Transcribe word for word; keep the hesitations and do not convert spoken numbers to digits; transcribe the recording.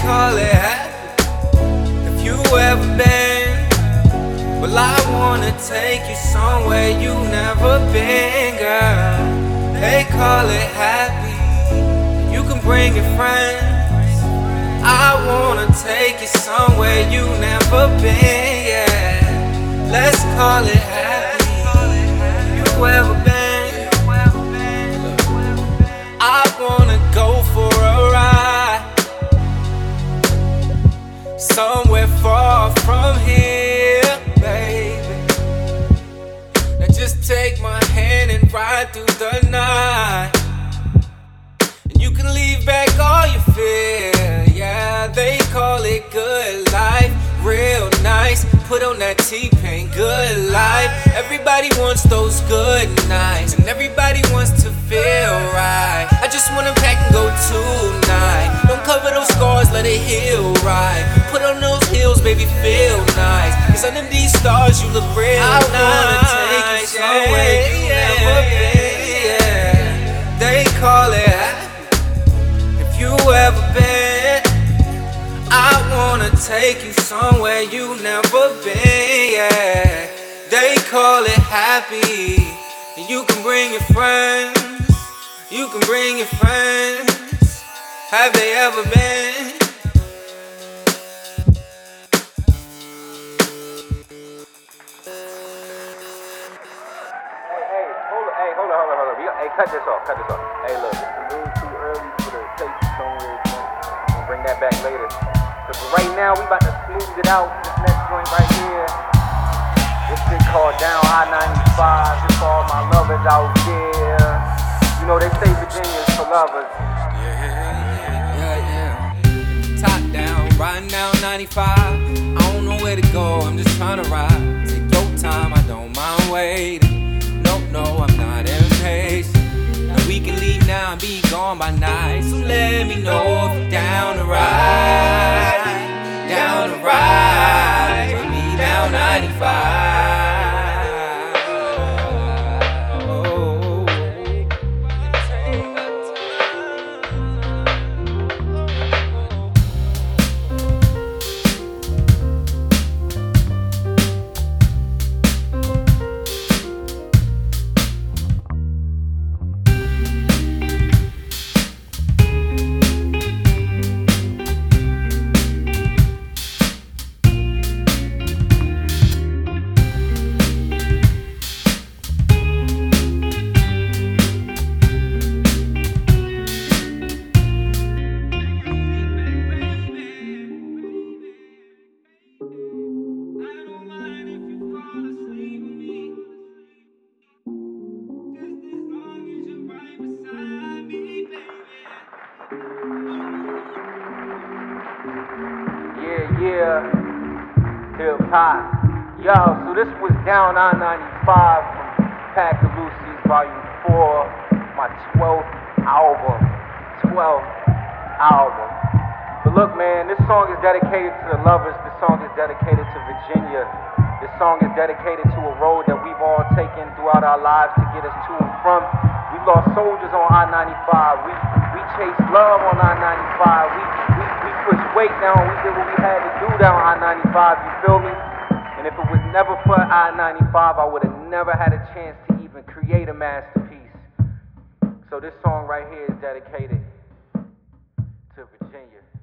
call it happy. If you ever been, well, I wanna take you somewhere you never been, girl. They call it happy. You can bring your friends. I wanna take you somewhere you never been, yeah. Let's call it happy. You ever been? I wanna go for a ride somewhere far from here, baby. Now just take my hand and ride through the night, and you can leave back all you fear. Yeah, they call it good life, real nice. Put on that T-Pain, good life. Everybody wants those good nights, and everybody wants to feel right. I just wanna pack and go tonight. Don't cover those scars, let it heal right. Put on those heels, baby, feel nice. Cause under these stars, you look real I nice. I wanna take you somewhere you yeah, never been, yeah. They call it happy. If you ever been, I wanna take you somewhere you never been, yeah. They call it happy. And you can bring your friends. You can bring your friends. Have they ever been? Hey, hey, hold on, hey, hold on, hold on, hold on. We got, hey, cut this off, cut this off. Hey, look, it's a little too early for the take you somewhere. We'll bring that back later. But right now, we about to smooth it out. This next joint right here. This shit called Down I ninety-five. This for all my lovers out there. You know, they say Virginia's for lovers. Yeah, yeah, yeah. Top down, riding down ninety-five. I don't know where to go, I'm just trying to ride. Take your time, I don't mind waiting. No, no, I'm not impatient. And we can leave now and be gone by night. So let me know if you're down to ride. Down to ride. Take me down ninety-five. Yeah, hip hop. Yo, so this was Down I ninety-five from Pack of Lucy's Volume four, my twelfth album. twelfth album. But look, man, this song is dedicated to the lovers. This song is dedicated to Virginia. This song is dedicated to a road that we've all taken throughout our lives to get us to and from. We lost soldiers on I ninety-five. We we chased love on I ninety-five. We we we pushed weight down. We did what we had to do down I ninety-five. You feel me? And if it was never for I ninety-five, I would have never had a chance to even create a masterpiece. So this song right here is dedicated to Virginia.